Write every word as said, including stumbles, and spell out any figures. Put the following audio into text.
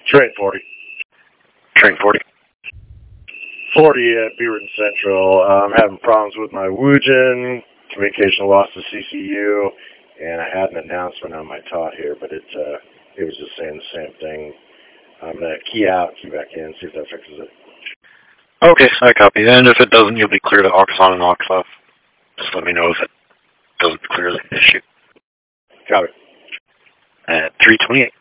Train forty. Train forty. forty at Beaverton Central. Uh, I'm having problems with my Woojin. Communication lost to C C U, and I had an announcement on my tot here, but it uh, it was just saying the same thing. I'm gonna key out, key back in, see if that fixes it. Okay, I copy. And if it doesn't, you'll be clear to aux on and aux off. Just let me know if it doesn't clear the issue. Copy. At three twenty-eight.